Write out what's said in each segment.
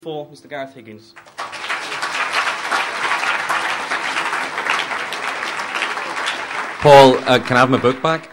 For Mr. Gareth Higgins. Paul, can I have my book back?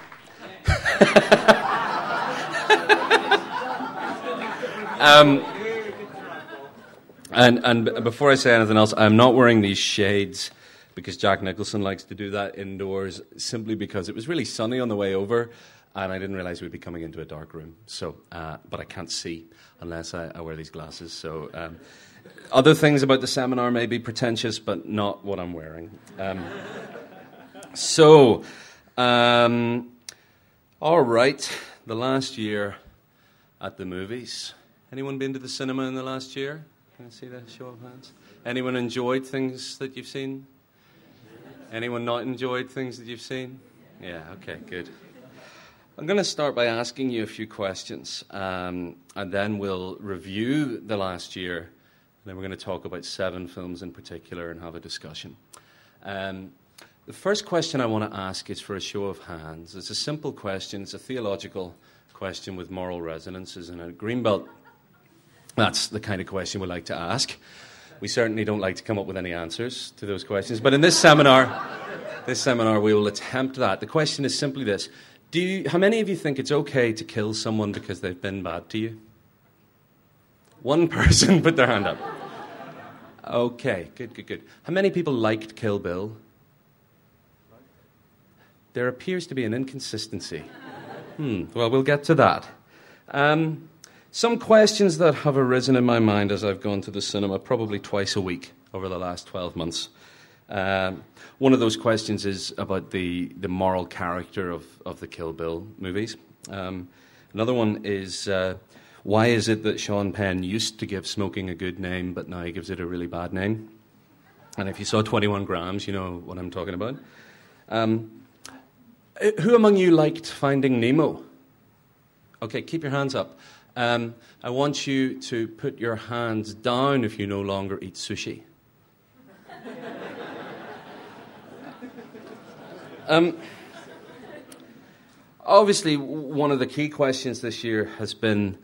And before I say anything else, I'm not wearing these shades because Jack Nicholson likes to do that indoors, simply because it was really sunny on the way over, and I didn't realise we'd be coming into a dark room. So, but I can't see unless I wear these glasses. So, other things about the seminar may be pretentious, but not what I'm wearing. All right. The last year at the movies. Anyone been to the cinema in the last year? Can I see that show of hands? Anyone enjoyed things that you've seen? Anyone not enjoyed things that you've seen? Yeah, okay, good. I'm going to start by asking you a few questions, and then we'll review the last year, and then we're going to talk about 7 films in particular and have a discussion. The first question I want to ask is for a show of hands. It's a simple question. It's a theological question with moral resonances, and at Greenbelt, that's the kind of question we like to ask. We certainly don't like to come up with any answers to those questions, but in this seminar we will attempt that. The question is simply this. How many of you think it's okay to kill someone because they've been bad to you? One person put their hand up. Okay, good. How many people liked Kill Bill? There appears to be an inconsistency. Well, we'll get to that. Some questions that have arisen in my mind as I've gone to the cinema probably twice a week over the last 12 months. One of those questions is about the moral character of the Kill Bill movies. Another one is, why is it that Sean Penn used to give smoking a good name, but now he gives it a really bad name? And if you saw 21 Grams, you know what I'm talking about. Who among you liked Finding Nemo? Okay, keep your hands up. I want you to put your hands down if you no longer eat sushi. Obviously, one of the key questions this year has been,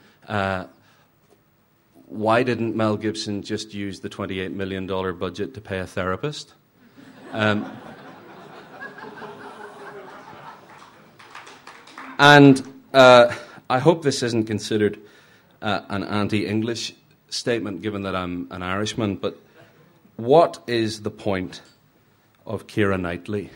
why didn't Mel Gibson just use the $28 million budget to pay a therapist? And I hope this isn't considered an anti-English statement, given that I'm an Irishman, but what is the point of Keira Knightley?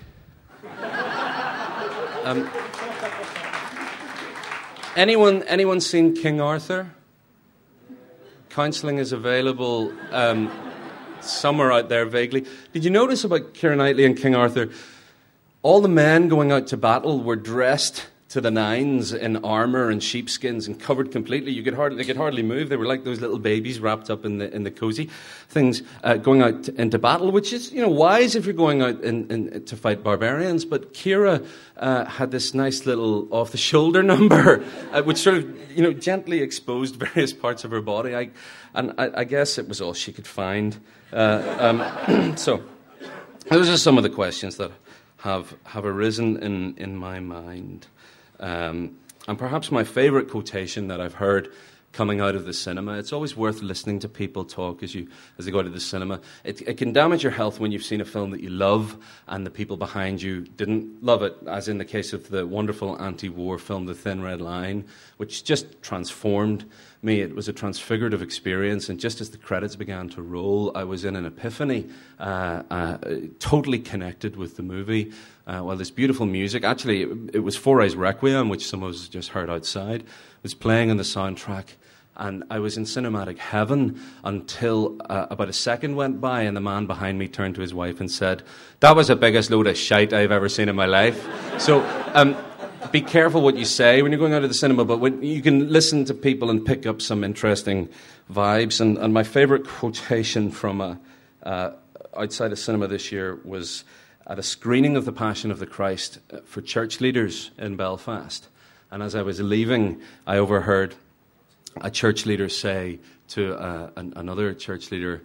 Anyone seen King Arthur? Counselling is available somewhere out there vaguely. Did you notice about Keira Knightley and King Arthur? All the men going out to battle were dressed to the nines in armour and sheepskins and covered completely. They could hardly move. They were like those little babies wrapped up in the cosy things, going out into battle, which is, wise if you're going out to fight barbarians. But Keira had this nice little off-the-shoulder number, which sort of, gently exposed various parts of her body. I guess it was all she could find. So those are some of the questions that have arisen in my mind. And perhaps my favourite quotation that I've heard coming out of the cinema, it's always worth listening to people talk as they go to the cinema. It can damage your health when you've seen a film that you love and the people behind you didn't love it, as in the case of the wonderful anti-war film The Thin Red Line, which just transformed me. It was a transfigurative experience, and just as the credits began to roll, I was in an epiphany, totally connected with the movie. While this beautiful music, actually it was Foray's Requiem, which some of us just heard outside, was playing on the soundtrack, and I was in cinematic heaven until about a second went by and the man behind me turned to his wife and said, "That was the biggest load of shite I've ever seen in my life." So be careful what you say when you're going out of the cinema, but when you can listen to people and pick up some interesting vibes. And my favourite quotation from outside a cinema this year was at a screening of The Passion of the Christ for church leaders in Belfast. And as I was leaving, I overheard a church leader say to another church leader,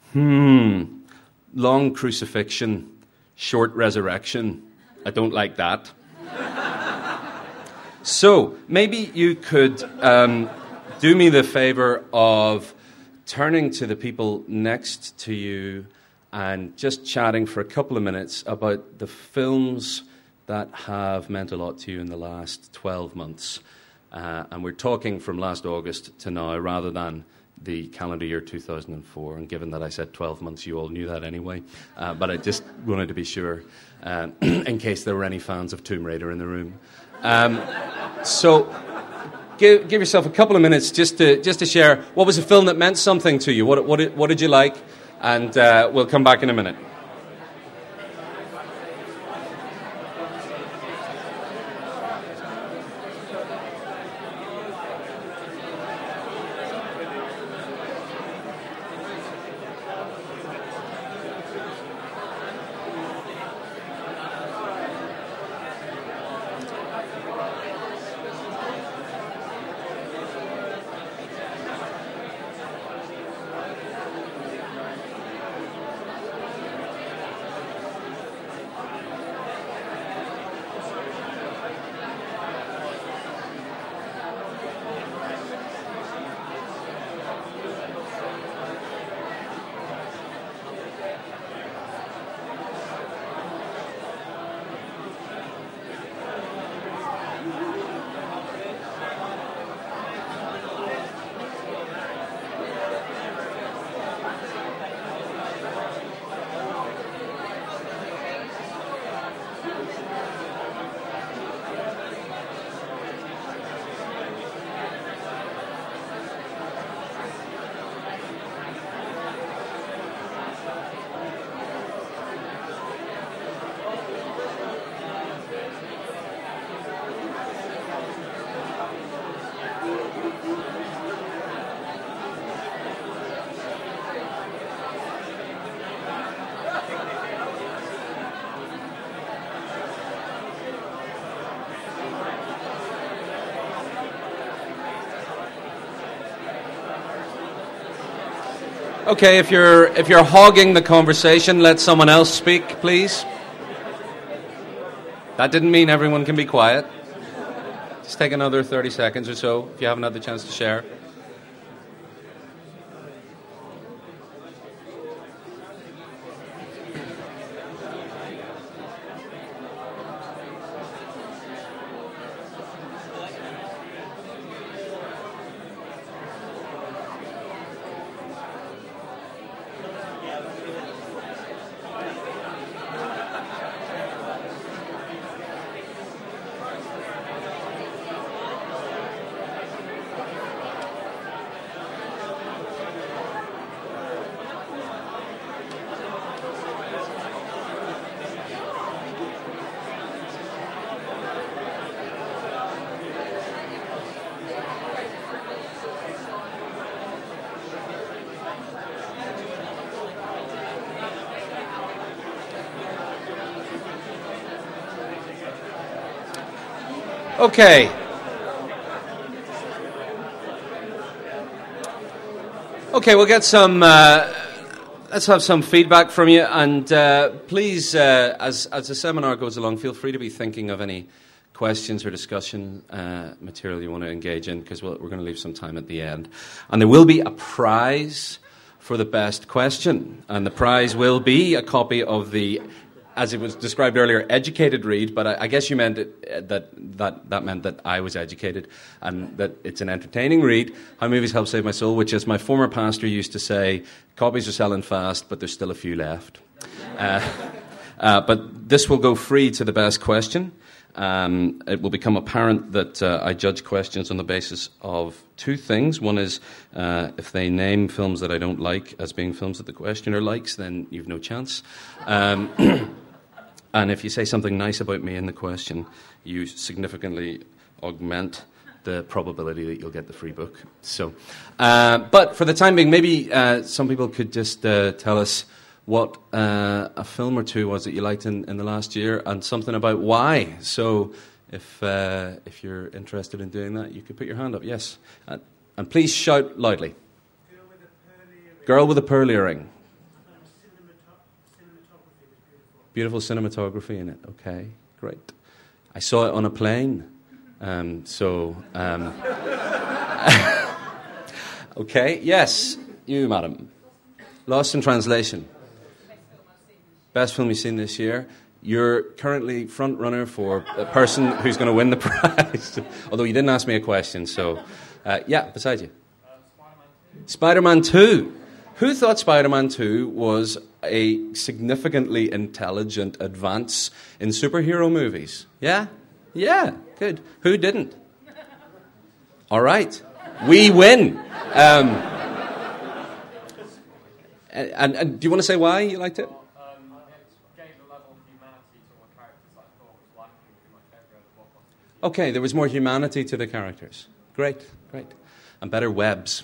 long crucifixion, short resurrection. I don't like that. So maybe you could do me the favour of turning to the people next to you and just chatting for a couple of minutes about the films that have meant a lot to you in the last 12 months. And we're talking from last August to now rather than the calendar year 2004. And given that I said 12 months, you all knew that anyway. But I just wanted to be sure in case there were any fans of Tomb Raider in the room. So give yourself a couple of minutes just to share what was a film that meant something to you. What did you like? And we'll come back in a minute. Okay, if you're hogging the conversation, let someone else speak, please. That didn't mean everyone can be quiet. Just take another 30 seconds or so if you haven't had the chance to share. Okay. Okay, we'll get some. Let's have some feedback from you, and please, as the seminar goes along, feel free to be thinking of any questions or discussion material you want to engage in, because we're going to leave some time at the end. And there will be a prize for the best question, and the prize will be a copy of the, as it was described earlier, educated read, but I guess you meant that meant that I was educated, and that it's an entertaining read, How Movies Help Save My Soul, which, as my former pastor used to say, copies are selling fast, but there's still a few left. But this will go free to the best question. It will become apparent that I judge questions on the basis of two things. One is if they name films that I don't like as being films that the questioner likes, then you've no chance. And if you say something nice about me in the question, you significantly augment the probability that you'll get the free book. So, but for the time being, maybe some people could just tell us what a film or two was that you liked in the last year, and something about why. So if you're interested in doing that, you could put your hand up. Yes. And please shout loudly. Girl with a pearl earring. Beautiful cinematography in it. Okay, great. I saw it on a plane. Okay, yes. you, madam. Lost in Translation. Best film you've seen this year. You're currently front runner for a person who's going to win the prize. Although you didn't ask me a question, so beside you. Spider-Man 2. Who thought Spider-Man 2 was a significantly intelligent advance in superhero movies? Yeah? Yeah, good. Who didn't? All right. We win. And do you want to say why you liked it? Okay, there was more humanity to the characters. Great. And better webs.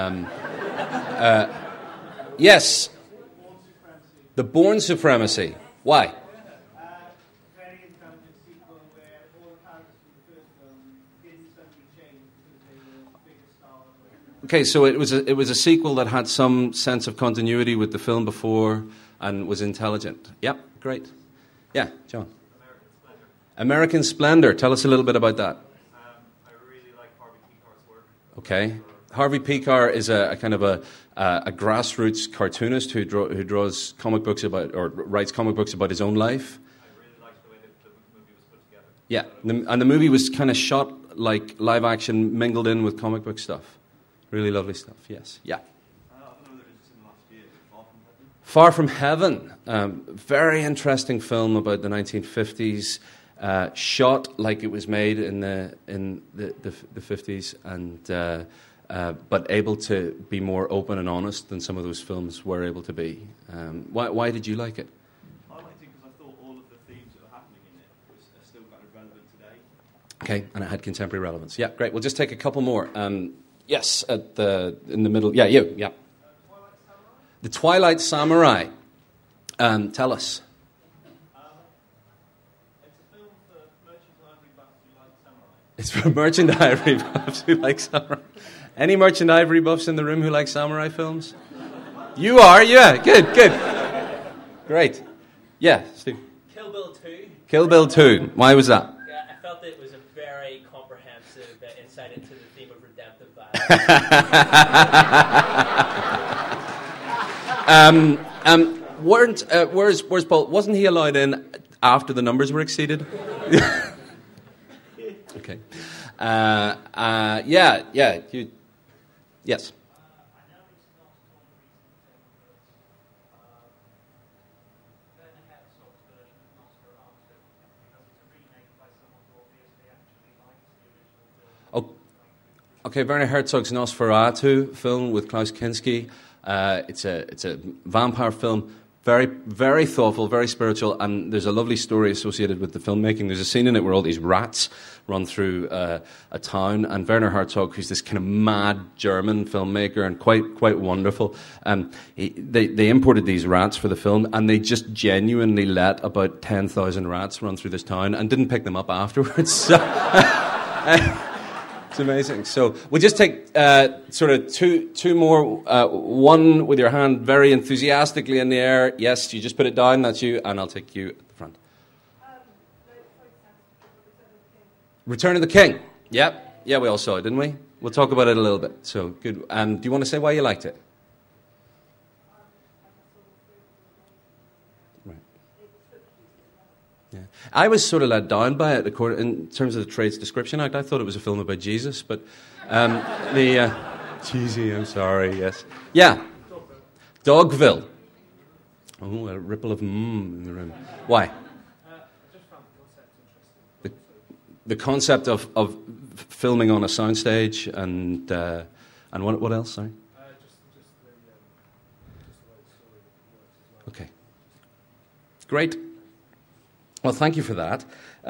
Yes. The Bourne Supremacy. Why? Very intelligent sequel where all the characters from the first film didn't suddenly change because they were bigger stars. Okay, so it was a sequel that had some sense of continuity with the film before and was intelligent. Yep, great. Yeah, John. American Splendor. Tell us a little bit about that. I really like Harvey Pekar's work. Okay. Harvey Pekar is a kind of a grassroots cartoonist who draws comic books about, or writes comic books about his own life. I really liked the way that the movie was put together. Yeah, and the movie was kind of shot like live action, mingled in with comic book stuff. Really lovely stuff. Yes. Yeah. I don't know whether it's in the last year, Far From Heaven. Very interesting film about the 1950s. Shot like it was made in the 50s, and but able to be more open and honest than some of those films were able to be. Why did you like it? I liked it because I thought all of the themes that were happening in it are still kind of relevant today. Okay, and it had contemporary relevance. Yeah, great. We'll just take a couple more. Yes, in the middle. Yeah, you. Yeah. The Twilight Samurai. Tell us. It's a film for merchant ivory buffs who like samurai. It's for merchant ivory buffs who like samurai. Any merchant ivory buffs in the room who like samurai films? You are, yeah. Good. Great. Yeah, Steve. Kill Bill 2. Kill Bill 2. Why was that? Yeah, I felt it was a very comprehensive insight into the theme of redemptive violence. Where's Paul? Wasn't he allowed in after the numbers were exceeded? Okay. Yes. Okay, Werner Herzog's Nosferatu film with Klaus Kinski. It's a vampire film. Very, very thoughtful, very spiritual, and there's a lovely story associated with the filmmaking. There's a scene in it where all these rats run through a town, and Werner Herzog, who's this kind of mad German filmmaker and quite wonderful, they imported these rats for the film, and they just genuinely let about 10,000 rats run through this town and didn't pick them up afterwards. So, it's amazing. So we'll just take sort of two more. One with your hand very enthusiastically in the air. Yes, you just put it down. That's you, and I'll take you at the front. Return of the King. Yep. Yeah, we all saw it, didn't we? We'll talk about it a little bit. So good. Do you want to say why you liked it? Yeah. I was sort of let down by it in terms of the Trades Description Act. I thought it was a film about Jesus, but cheesy, I'm sorry, yes. Yeah. Dogville. Oh, a ripple of in the room. Why? Just found the concept interesting. The concept of filming on a soundstage and what else, sorry? Just the way the story works as well. Okay. Great. Well, thank you for that.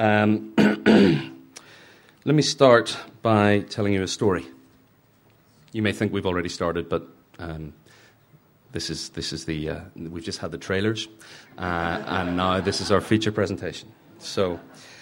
Let me start by telling you a story. You may think we've already started, but this is the we've just had the trailers, and now this is our feature presentation. So,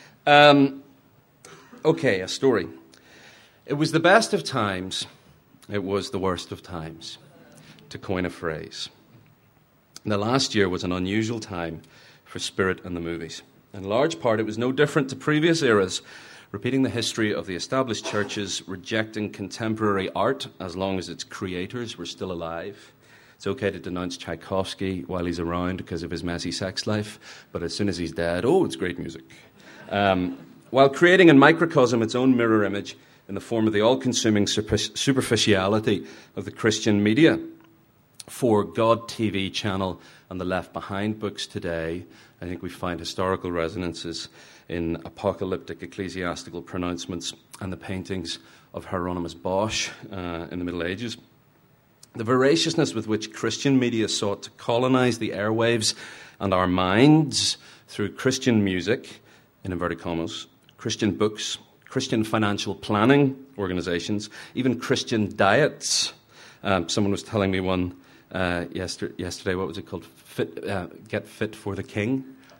okay, a story. It was the best of times. It was the worst of times, to coin a phrase. The last year was an unusual time for spirit and the movies. In large part, it was no different to previous eras, repeating the history of the established churches rejecting contemporary art as long as its creators were still alive. It's okay to denounce Tchaikovsky while he's around because of his messy sex life, but as soon as he's dead, oh, it's great music. While creating in microcosm its own mirror image in the form of the all-consuming superficiality of the Christian media. For God TV channel and the Left Behind books today, I think we find historical resonances in apocalyptic ecclesiastical pronouncements and the paintings of Hieronymus Bosch in the Middle Ages. The voraciousness with which Christian media sought to colonize the airwaves and our minds through Christian music, in inverted commas, Christian books, Christian financial planning organizations, even Christian diets. Someone was telling me one yesterday, what was it called? Get Fit for the King.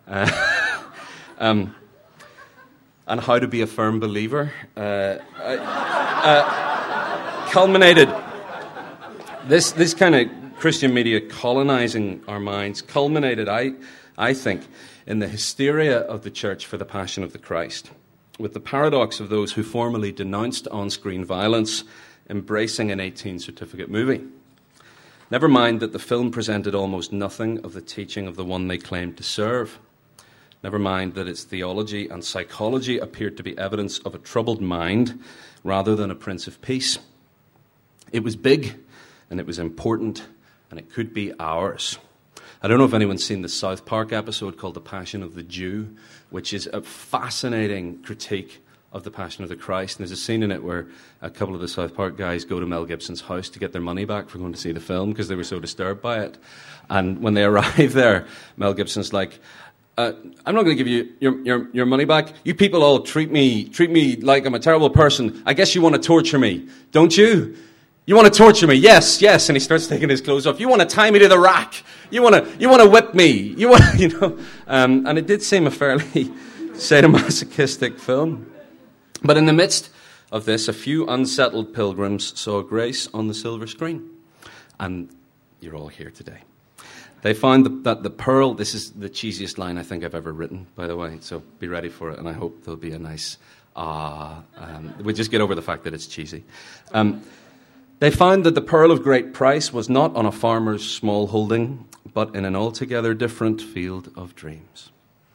And how to be a firm believer. Culminated. This kind of Christian media colonizing our minds culminated, I think, in the hysteria of the church for the Passion of the Christ, with the paradox of those who formerly denounced on-screen violence embracing an 18 certificate movie. Never mind that the film presented almost nothing of the teaching of the one they claimed to serve. Never mind that its theology and psychology appeared to be evidence of a troubled mind rather than a Prince of Peace. It was big, and it was important, and it could be ours. I don't know if anyone's seen the South Park episode called The Passion of the Jew, which is a fascinating critique of the Passion of the Christ. And there's a scene in it where a couple of the South Park guys go to Mel Gibson's house to get their money back for going to see the film because they were so disturbed by it. And when they arrive there, Mel Gibson's like, I'm not going to give you your money back. You people all treat me like I'm a terrible person. I guess you want to torture me, don't you? You want to torture me? Yes. And he starts taking his clothes off. You want to tie me to the rack? You want to whip me? And it did seem a fairly sadomasochistic film. But in the midst of this, a few unsettled pilgrims saw grace on the silver screen. And you're all here today. They found that the pearl, this is the cheesiest line I think I've ever written, by the way, so be ready for it, and I hope there'll be a nice we'll just get over the fact that it's cheesy. They found that the pearl of great price was not on a farmer's small holding, but in an altogether different field of dreams.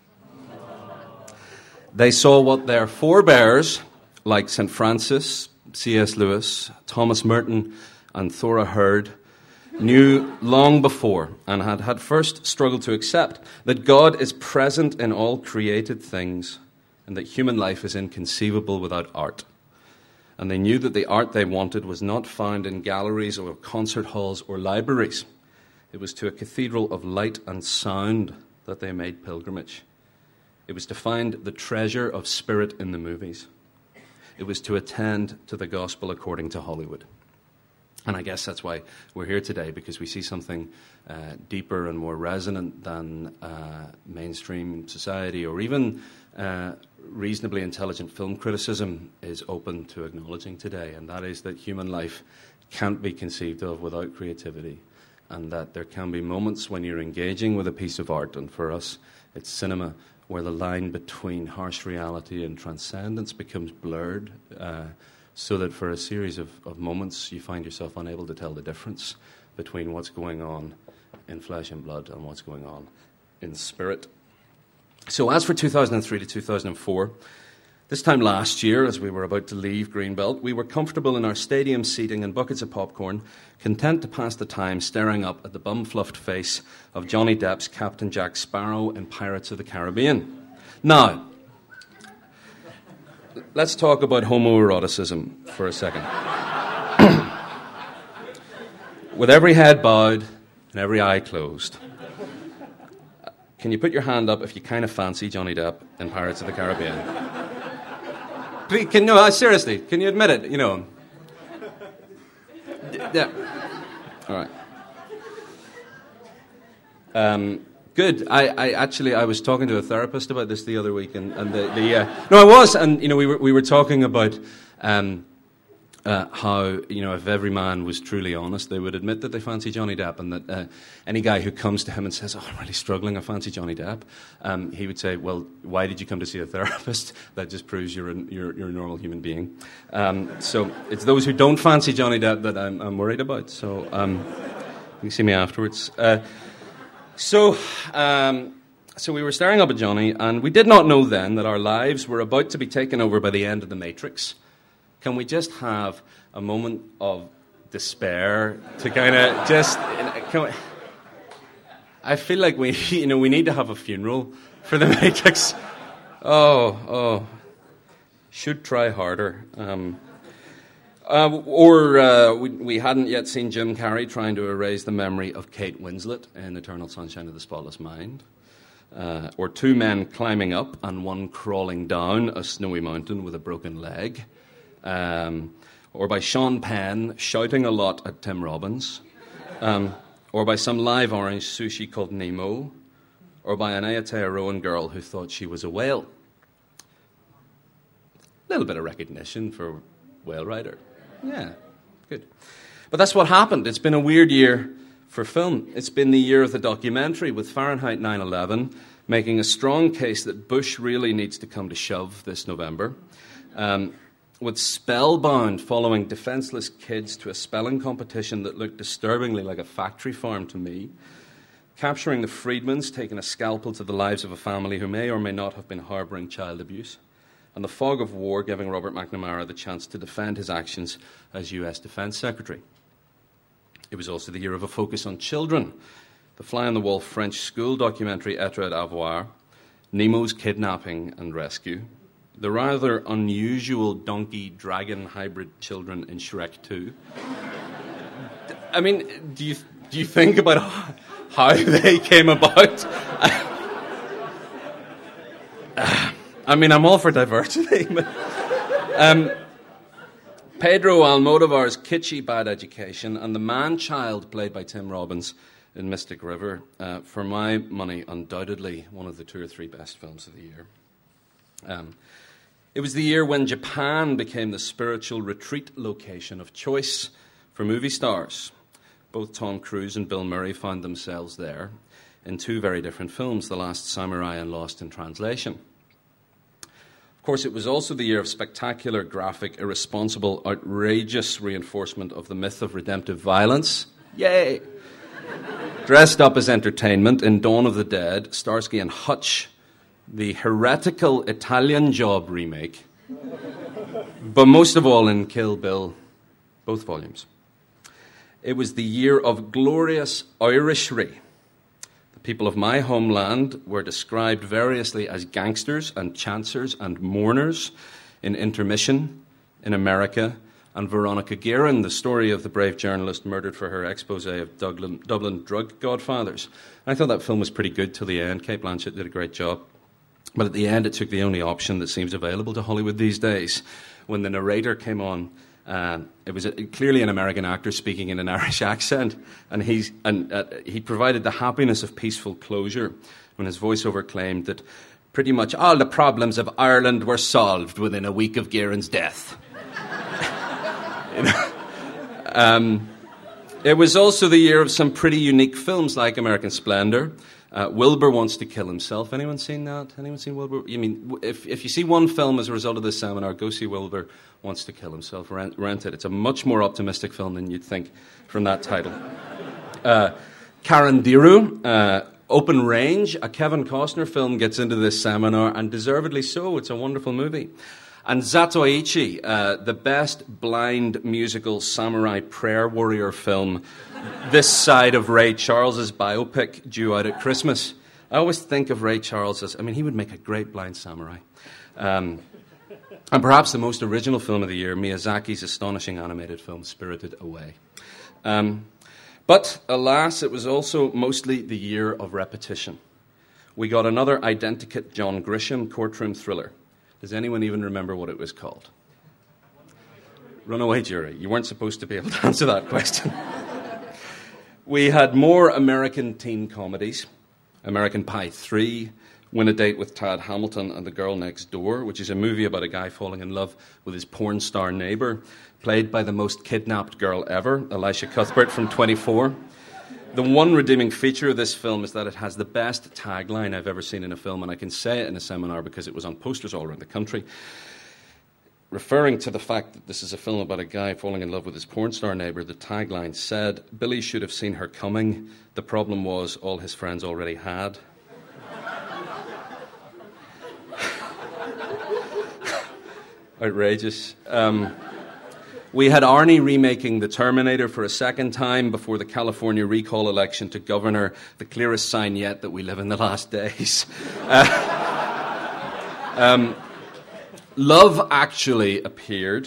They saw what their forebears, like St. Francis, C.S. Lewis, Thomas Merton, and Thora Hird, knew long before and had first struggled to accept that God is present in all created things and that human life is inconceivable without art. And they knew that the art they wanted was not found in galleries or concert halls or libraries. It was to a cathedral of light and sound that they made pilgrimage. It was to find the treasure of spirit in the movies. It was to attend to the gospel according to Hollywood. And I guess that's why we're here today, because we see something deeper and more resonant than mainstream society or even reasonably intelligent film criticism is open to acknowledging today, and that is that human life can't be conceived of without creativity, and that there can be moments when you're engaging with a piece of art, and for us it's cinema, where the line between harsh reality and transcendence becomes blurred, so that for a series of moments you find yourself unable to tell the difference between what's going on in flesh and blood and what's going on in spirit. So as for 2003 to 2004, this time last year, as we were about to leave Greenbelt, we were comfortable in our stadium seating and buckets of popcorn, content to pass the time staring up at the bum-fluffed face of Johnny Depp's Captain Jack Sparrow in Pirates of the Caribbean. Now, let's talk about homoeroticism for a second. With every head bowed and every eye closed, can you put your hand up if you kind of fancy Johnny Depp in Pirates of the Caribbean? Please, seriously, can you admit it? Yeah. All right. Good. I was talking to a therapist about this the other week, and I was, and we were talking about how, if every man was truly honest, they would admit that they fancy Johnny Depp, and that any guy who comes to him and says, "Oh, I'm really struggling, I fancy Johnny Depp," he would say, "Well, why did you come to see a therapist? That just proves you're a normal human being." So it's those who don't fancy Johnny Depp that I'm worried about. So you can see me afterwards. So we were staring up at Johnny, and we did not know then that our lives were about to be taken over by the end of the Matrix. Can we just have a moment of despair to kind of just... I feel like we need to have a funeral for the Matrix. Oh. Should try harder. We hadn't yet seen Jim Carrey trying to erase the memory of Kate Winslet in Eternal Sunshine of the Spotless Mind. Or two men climbing up and one crawling down a snowy mountain with a broken leg. Or by Sean Penn shouting a lot at Tim Robbins, or by some live orange sushi called Nemo, or by an Aotearoan girl who thought she was a whale. A little bit of recognition for Whale Rider. Yeah, good. But that's what happened. It's been a weird year for film. It's been the year of the documentary, with Fahrenheit 9/11 making a strong case that Bush really needs to come to shove this November. With Spellbound following defenseless kids to a spelling competition that looked disturbingly like a factory farm to me. Capturing the Friedmans, taking a scalpel to the lives of a family who may or may not have been harbouring child abuse. And the fog of war giving Robert McNamara the chance to defend his actions as US Defence Secretary. It was also the year of a focus on children. The fly-on-the-wall French school documentary Etre et Avoir, Nemo's kidnapping and rescue, the rather unusual donkey-dragon hybrid children in Shrek 2. I mean, do you think about how they came about? I mean, I'm all for diversity. But, Pedro Almodovar's kitschy Bad Education and the man-child played by Tim Robbins in Mystic River, for my money, undoubtedly one of the 2 or 3 best films of the year. It was the year when Japan became the spiritual retreat location of choice for movie stars. Both Tom Cruise and Bill Murray found themselves there in 2 very different films, The Last Samurai and Lost in Translation. Of course, it was also the year of spectacular, graphic, irresponsible, outrageous reinforcement of the myth of redemptive violence. Yay! Dressed up as entertainment in Dawn of the Dead, Starsky and Hutch, the heretical Italian Job remake, but most of all in Kill Bill, both volumes. It was the year of glorious Irishry. The people of my homeland were described variously as gangsters and chancers and mourners in Intermission, in America, and Veronica Guerin, the story of the brave journalist murdered for her expose of Dublin drug godfathers. I thought that film was pretty good till the end. Cate Blanchett did a great job. But at the end, it took the only option that seems available to Hollywood these days. When the narrator came on, it was clearly an American actor speaking in an Irish accent, and he provided the happiness of peaceful closure when his voiceover claimed that pretty much all the problems of Ireland were solved within a week of Guerin's death. It was also the year of some pretty unique films like American Splendor. Wilbur Wants to Kill Himself. Anyone seen that? Anyone seen Wilbur? I mean, if you see one film as a result of this seminar, go see Wilbur Wants to Kill Himself. Rent it. It's a much more optimistic film than you'd think from that title. Karandiru, Open Range, a Kevin Costner film, gets into this seminar, and deservedly so. It's a wonderful movie. And Zatoichi, the best blind musical samurai prayer warrior film this side of Ray Charles's biopic due out at Christmas. I always think of Ray Charles as, he would make a great blind samurai. And perhaps the most original film of the year, Miyazaki's astonishing animated film, Spirited Away. But alas, it was also mostly the year of repetition. We got another identikit John Grisham courtroom thriller. Does anyone even remember what it was called? Runaway Jury. You weren't supposed to be able to answer that question. We had more American teen comedies. American Pie 3, Win a Date with Tad Hamilton and the Girl Next Door, which is a movie about a guy falling in love with his porn star neighbour, played by the most kidnapped girl ever, Elisha Cuthbert from 24. The one redeeming feature of this film is that it has the best tagline I've ever seen in a film, and I can say it in a seminar because it was on posters all around the country. Referring to the fact that this is a film about a guy falling in love with his porn star neighbour, the tagline said, "Billy should have seen her coming. The problem was all his friends already had." Outrageous. We had Arnie remaking The Terminator for a second time before the California recall election to governor, the clearest sign yet that we live in the last days. Love Actually appeared.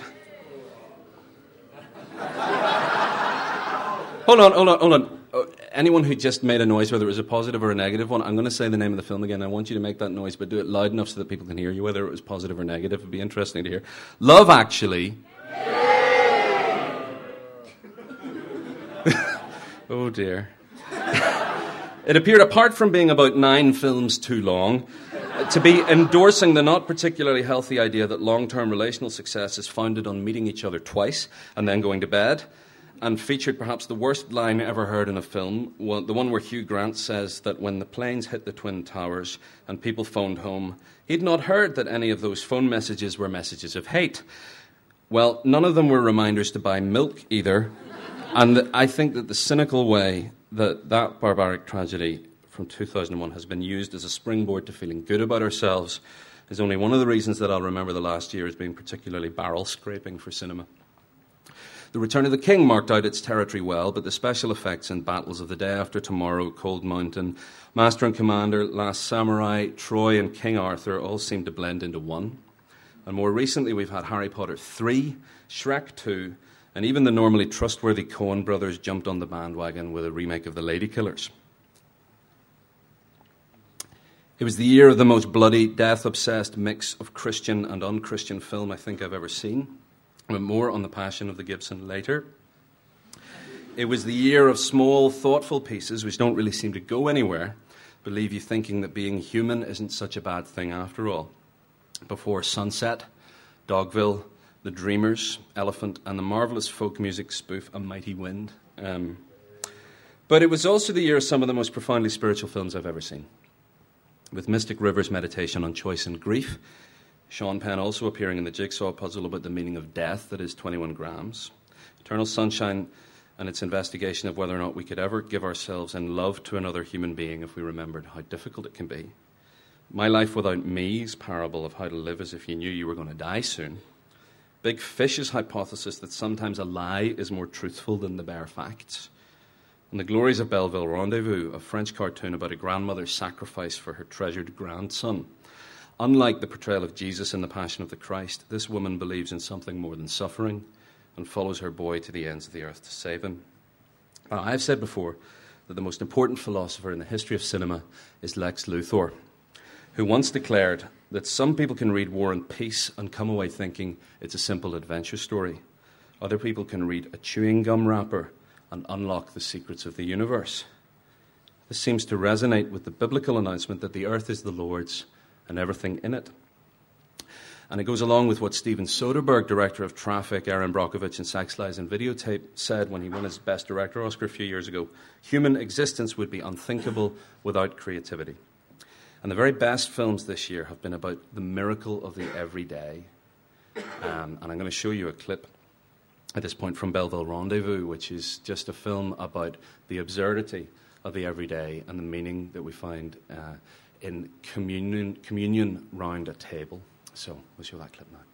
Hold on. Anyone who just made a noise, whether it was a positive or a negative one, I'm going to say the name of the film again. I want you to make that noise, but do it loud enough so that people can hear you, whether it was positive or negative. It'd be interesting to hear. Love Actually. Oh dear. It appeared, apart from being about 9 films too long, to be endorsing the not particularly healthy idea that long-term relational success is founded on meeting each other twice and then going to bed, and featured perhaps the worst line ever heard in a film, the one where Hugh Grant says that when the planes hit the Twin Towers and people phoned home, he'd not heard that any of those phone messages were messages of hate. Well, none of them were reminders to buy milk either, and I think that the cynical way that barbaric tragedy from 2001 has been used as a springboard to feeling good about ourselves is only one of the reasons that I'll remember the last year as being particularly barrel-scraping for cinema. The Return of the King marked out its territory well, but the special effects in Battles of the Day After Tomorrow, Cold Mountain, Master and Commander, Last Samurai, Troy and King Arthur all seemed to blend into one. And more recently we've had Harry Potter 3, Shrek 2, and even the normally trustworthy Coen brothers jumped on the bandwagon with a remake of The Ladykillers. It was the year of the most bloody, death-obsessed mix of Christian and unchristian film I think I've ever seen. But more on The Passion of the Gibson later. It was the year of small, thoughtful pieces which don't really seem to go anywhere, but leave you thinking that being human isn't such a bad thing after all. Before Sunset, Dogville, The Dreamers, Elephant, and the marvellous folk music spoof A Mighty Wind. But it was also the year of some of the most profoundly spiritual films I've ever seen. With Mystic River's meditation on choice and grief, Sean Penn also appearing in the jigsaw puzzle about the meaning of death that is 21 Grams, Eternal Sunshine and its investigation of whether or not we could ever give ourselves in love to another human being if we remembered how difficult it can be, My Life Without Me's parable of how to live as if you knew you were going to die soon, Big Fish's hypothesis that sometimes a lie is more truthful than the bare facts, and The Glories of Belleville Rendezvous, a French cartoon about a grandmother's sacrifice for her treasured grandson. Unlike the portrayal of Jesus in The Passion of the Christ, this woman believes in something more than suffering and follows her boy to the ends of the earth to save him. Now, I've said before that the most important philosopher in the history of cinema is Lex Luthor, who once declared that some people can read War and Peace and come away thinking it's a simple adventure story. Other people can read a chewing gum wrapper and unlock the secrets of the universe. This seems to resonate with the biblical announcement that the earth is the Lord's and everything in it. And it goes along with what Steven Soderbergh, director of Traffic, Erin Brockovich, and Sex, Lies, and Videotape, said when he won his Best Director Oscar a few years ago. Human existence would be unthinkable without creativity. And the very best films this year have been about the miracle of the everyday. And I'm going to show you a clip at this point from Belleville Rendezvous, which is just a film about the absurdity of the everyday and the meaning that we find in communion round a table. So we'll show that clip now.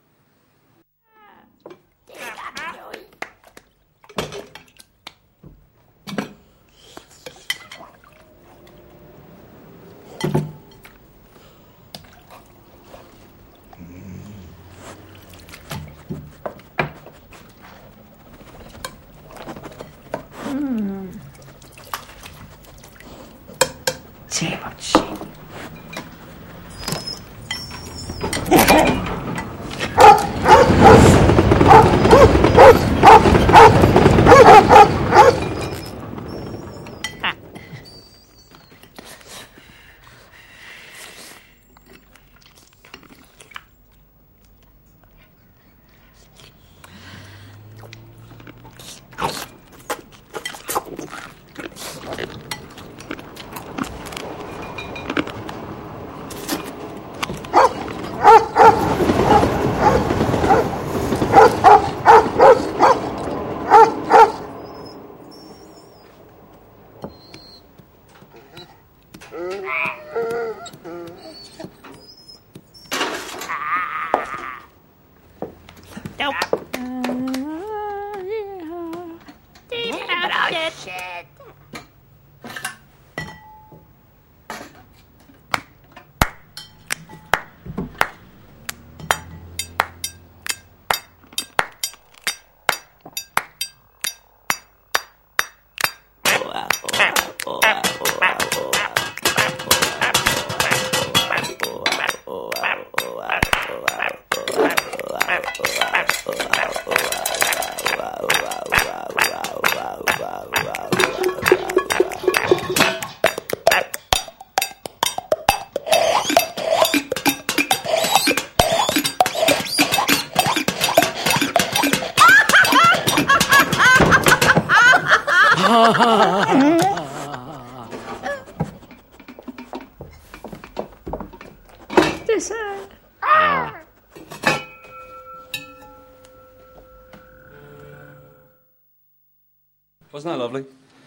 Wasn't that lovely?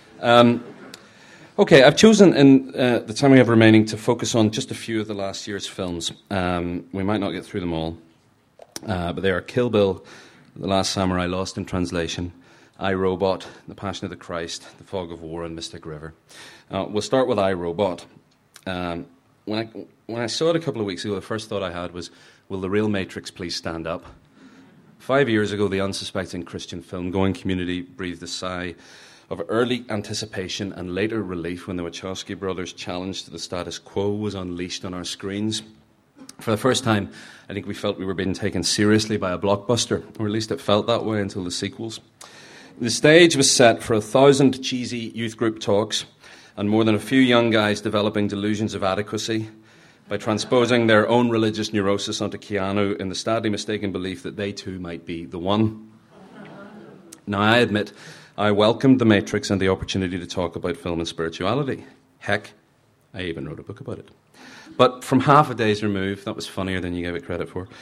Okay, I've chosen in the time we have remaining to focus on just a few of the last year's films. We might not get through them all, but they are Kill Bill, The Last Samurai, Lost in Translation, I, Robot, The Passion of the Christ, The Fog of War, and Mystic River. We'll start with I, Robot. When I saw it a couple of weeks ago, the first thought I had was, will the real Matrix please stand up? 5 years ago, the unsuspecting Christian film-going community breathed a sigh of early anticipation and later relief when the Wachowski brothers' challenge to the status quo was unleashed on our screens. For the first time, I think we felt we were being taken seriously by a blockbuster, or at least it felt that way until the sequels. The stage was set for 1,000 cheesy youth group talks and more than a few young guys developing delusions of adequacy by transposing their own religious neurosis onto Keanu in the sadly mistaken belief that they too might be the one. Now, I admit, I welcomed The Matrix and the opportunity to talk about film and spirituality. Heck, I even wrote a book about it. But from half a day's remove, that was funnier than you gave it credit for.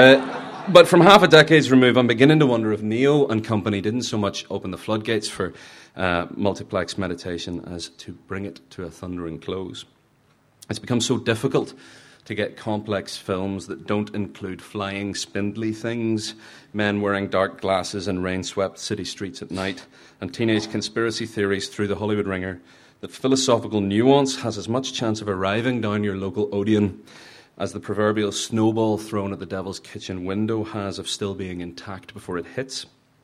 But from half a decade's remove, I'm beginning to wonder if Neo and company didn't so much open the floodgates for multiplex meditation as to bring it to a thundering close. It's become so difficult to get complex films that don't include flying, spindly things, men wearing dark glasses and rain-swept city streets at night, and teenage conspiracy theories through the Hollywood ringer, that philosophical nuance has as much chance of arriving down your local Odeon as the proverbial snowball thrown at the devil's kitchen window has of still being intact before it hits.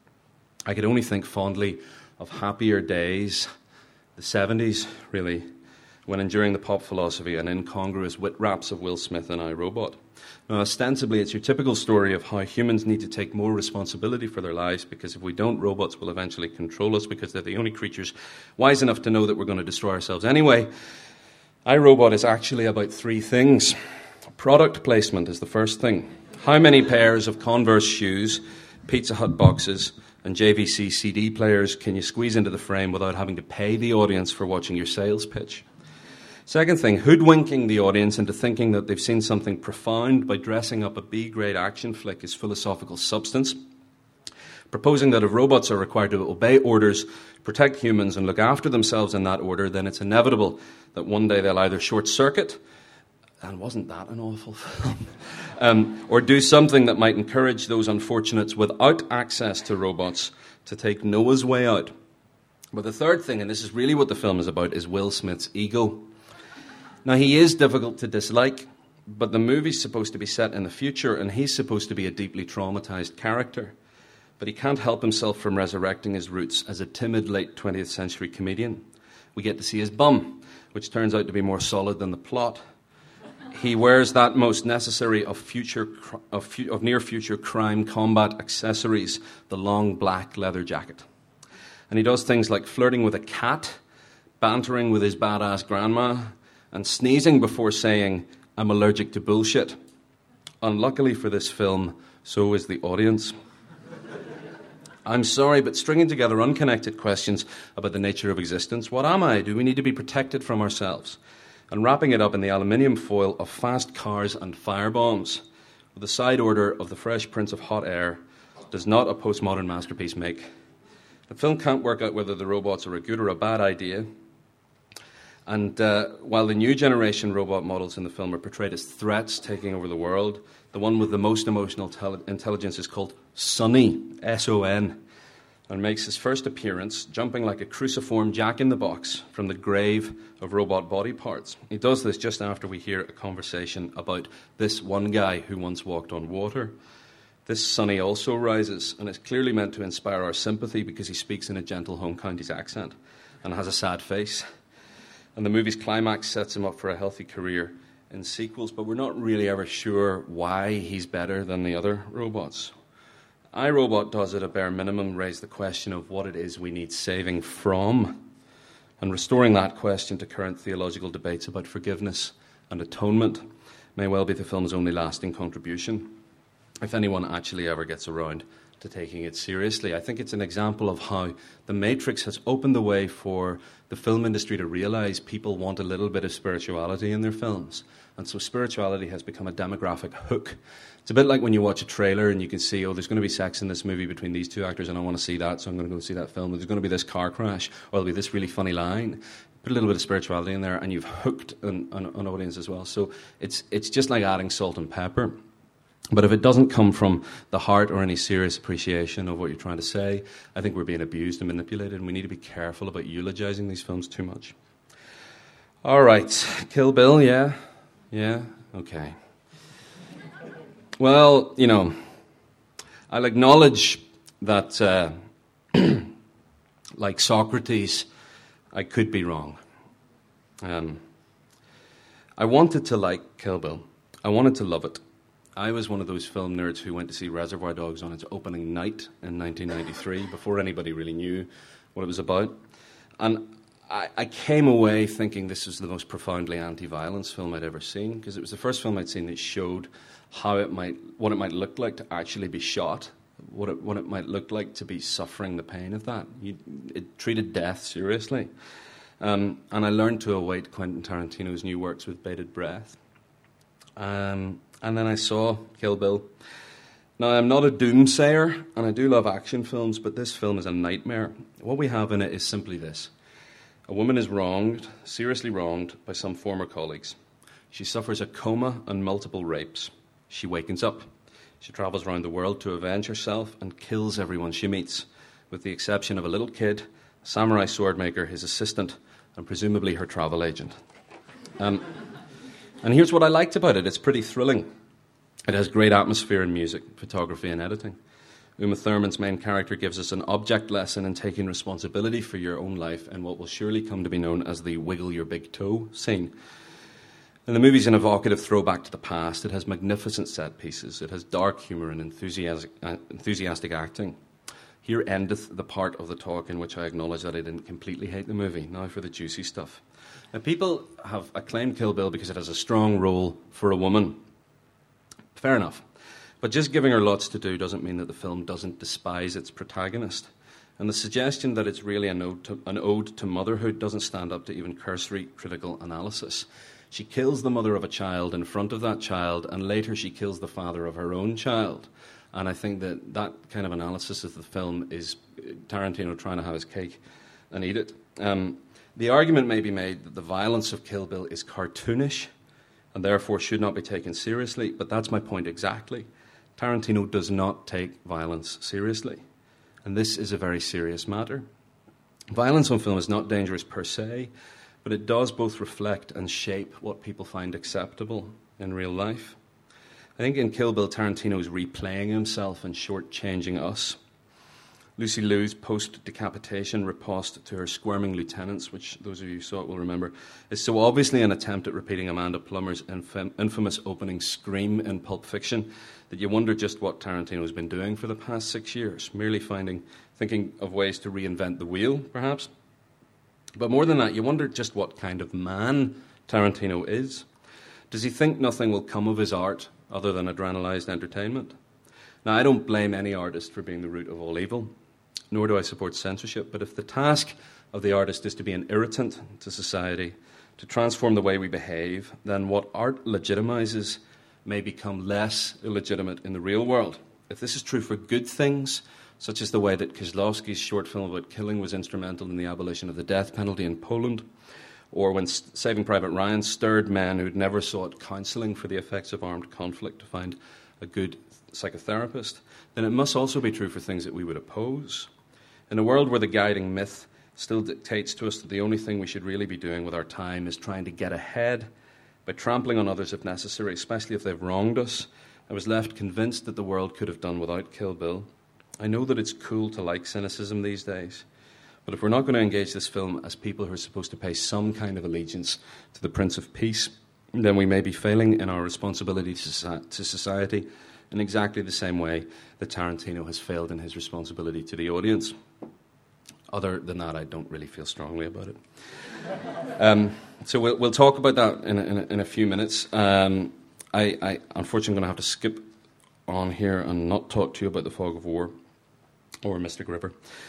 I could only think fondly of happier days, the 70s, really, when enduring the pop philosophy and incongruous wit raps of Will Smith and I, Robot. Now, ostensibly, it's your typical story of how humans need to take more responsibility for their lives because if we don't, robots will eventually control us because they're the only creatures wise enough to know that we're going to destroy ourselves anyway. I, Robot is actually about three things. Product placement is the first thing. How many pairs of Converse shoes, Pizza Hut boxes, and JVC CD players can you squeeze into the frame without having to pay the audience for watching your sales pitch? Second thing, hoodwinking the audience into thinking that they've seen something profound by dressing up a B-grade action flick as philosophical substance. Proposing that if robots are required to obey orders, protect humans, and look after themselves in that order, then it's inevitable that one day they'll either short-circuit, and wasn't that an awful film, or do something that might encourage those unfortunates without access to robots to take Noah's way out. But the third thing, and this is really what the film is about, is Will Smith's ego. Now, he is difficult to dislike, but the movie's supposed to be set in the future, and he's supposed to be a deeply traumatized character. But he can't help himself from resurrecting his roots as a timid late 20th century comedian. We get to see his bum, which turns out to be more solid than the plot. He wears that most necessary of near-future crime combat accessories, the long black leather jacket. And he does things like flirting with a cat, bantering with his badass grandma, and sneezing before saying, "I'm allergic to bullshit." Unluckily for this film, so is the audience. I'm sorry, but stringing together unconnected questions about the nature of existence, what am I? Do we need to be protected from ourselves? And wrapping it up in the aluminium foil of fast cars and firebombs, with the side order of the Fresh Prince of Hot Air, does not a postmodern masterpiece make? The film can't work out whether the robots are a good or a bad idea. And while the new generation robot models in the film are portrayed as threats taking over the world, the one with the most emotional intelligence is called Sonny, S-O-N, and makes his first appearance jumping like a cruciform jack-in-the-box from the grave of robot body parts. He does this just after we hear a conversation about this one guy who once walked on water. This Sonny also rises, and is clearly meant to inspire our sympathy because he speaks in a gentle home counties accent and has a sad face. And the movie's climax sets him up for a healthy career in sequels, but we're not really ever sure why he's better than the other robots. iRobot does at a bare minimum raise the question of what it is we need saving from, and restoring that question to current theological debates about forgiveness and atonement may well be the film's only lasting contribution, if anyone actually ever gets around to taking it seriously. I think it's an example of how The Matrix has opened the way for the film industry to realize people want a little bit of spirituality in their films. And so spirituality has become a demographic hook. It's a bit like when you watch a trailer and you can see, oh, there's going to be sex in this movie between these two actors and I want to see that, so I'm going to go see that film. There's going to be this car crash, or there'll be this really funny line. Put a little bit of spirituality in there and you've hooked an audience as well. So it's just like adding salt and pepper. But if it doesn't come from the heart or any serious appreciation of what you're trying to say, I think we're being abused and manipulated, and we need to be careful about eulogizing these films too much. All right, Kill Bill, yeah? Yeah? Okay. Well, you know, I'll acknowledge that, like Socrates, I could be wrong. I wanted to like Kill Bill. I wanted to love it. I was one of those film nerds who went to see Reservoir Dogs on its opening night in 1993, before anybody really knew what it was about. And I came away thinking this was the most profoundly anti-violence film I'd ever seen, because it was the first film I'd seen that showed what it might look like to actually be shot, what it might look like to be suffering the pain of that. It treated death seriously. And I learned to await Quentin Tarantino's new works with bated breath. And then I saw Kill Bill. Now, I'm not a doomsayer, and I do love action films, but this film is a nightmare. What we have in it is simply this. A woman is wronged, seriously wronged, by some former colleagues. She suffers a coma and multiple rapes. She wakens up. She travels around the world to avenge herself and kills everyone she meets, with the exception of a little kid, a samurai swordmaker, his assistant, and presumably her travel agent. And here's what I liked about it. It's pretty thrilling. It has great atmosphere and music, photography and editing. Uma Thurman's main character gives us an object lesson in taking responsibility for your own life in what will surely come to be known as the wiggle your big toe scene. And the movie's an evocative throwback to the past. It has magnificent set pieces. It has dark humour and enthusiastic acting. Here endeth the part of the talk in which I acknowledge that I didn't completely hate the movie. Now for the juicy stuff. Now, people have acclaimed Kill Bill because it has a strong role for a woman. Fair enough. But just giving her lots to do doesn't mean that the film doesn't despise its protagonist. And the suggestion that it's really an ode to motherhood doesn't stand up to even cursory critical analysis. She kills the mother of a child in front of that child, and later she kills the father of her own child. And I think that kind of analysis of the film is Tarantino trying to have his cake and eat it. The argument may be made that the violence of Kill Bill is cartoonish and therefore should not be taken seriously, but that's my point exactly. Tarantino does not take violence seriously, and this is a very serious matter. Violence on film is not dangerous per se, but it does both reflect and shape what people find acceptable in real life. I think in Kill Bill, Tarantino is replaying himself and shortchanging us. Lucy Liu's post-decapitation riposte to her squirming lieutenants, which those of you who saw it will remember, is so obviously an attempt at repeating Amanda Plummer's infamous opening scream in Pulp Fiction that you wonder just what Tarantino's been doing for the past 6 years, merely thinking of ways to reinvent the wheel, perhaps. But more than that, you wonder just what kind of man Tarantino is. Does he think nothing will come of his art other than adrenalized entertainment? Now, I don't blame any artist for being the root of all evil, nor do I support censorship, but if the task of the artist is to be an irritant to society, to transform the way we behave, then what art legitimizes may become less illegitimate in the real world. If this is true for good things, such as the way that Kieślowski's short film about killing was instrumental in the abolition of the death penalty in Poland, or when Saving Private Ryan stirred men who'd never sought counselling for the effects of armed conflict to find a good psychotherapist, then it must also be true for things that we would oppose. In a world where the guiding myth still dictates to us that the only thing we should really be doing with our time is trying to get ahead by trampling on others if necessary, especially if they've wronged us, I was left convinced that the world could have done without Kill Bill. I know that it's cool to like cynicism these days, but if we're not going to engage this film as people who are supposed to pay some kind of allegiance to the Prince of Peace, then we may be failing in our responsibility to society in exactly the same way that Tarantino has failed in his responsibility to the audience. Other than that, I don't really feel strongly about it. So we'll talk about that in a few minutes. I unfortunately going to have to skip on here and not talk to you about The Fog of War or Mystic River.